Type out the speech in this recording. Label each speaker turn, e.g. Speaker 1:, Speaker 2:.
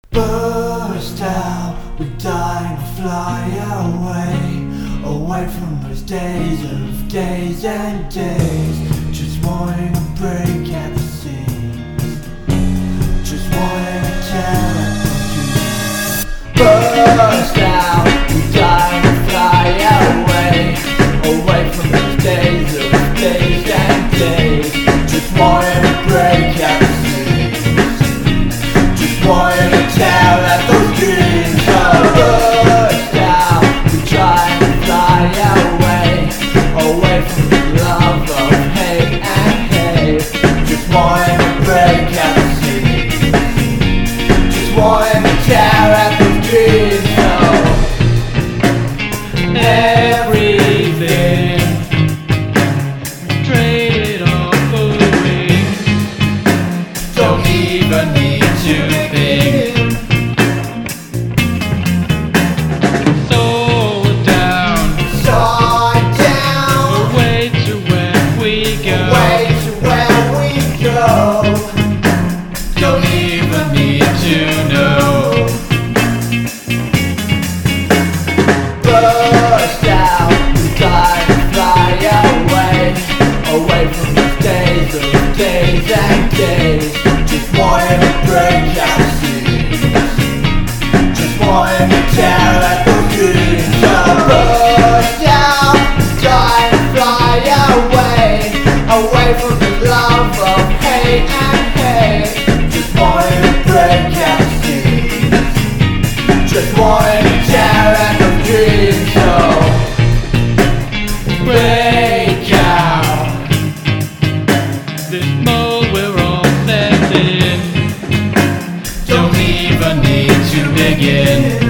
Speaker 1: Burst out, we're dying to fly away from those days of days and days. Just wanting a break at the seams, just wanting to tell at the Burst out, we're dying to fly away from those days of days and days. Just wanting a break at the seams, just wanting to tell at those dreams. Burst out, we're trying to fly away from the love of hate and hate. Just wanting to break at the seams, just wanting to tell at those dreams.
Speaker 2: Everything traded off away.
Speaker 1: Don't even need to think.
Speaker 2: So down, away to where we go.
Speaker 1: Way to where we go.
Speaker 2: Don't even need to know.
Speaker 1: Burst out, we try to fly away from these days of days and days. Just wanting to break out the seams, just wanting to tear at the dreams. Burst out, we try to fly away from the love of hate and hate. Just wanting to break out the seams, just wanting to tear at the dreams.
Speaker 2: Break out this mold we're all set in. Don't even need to begin.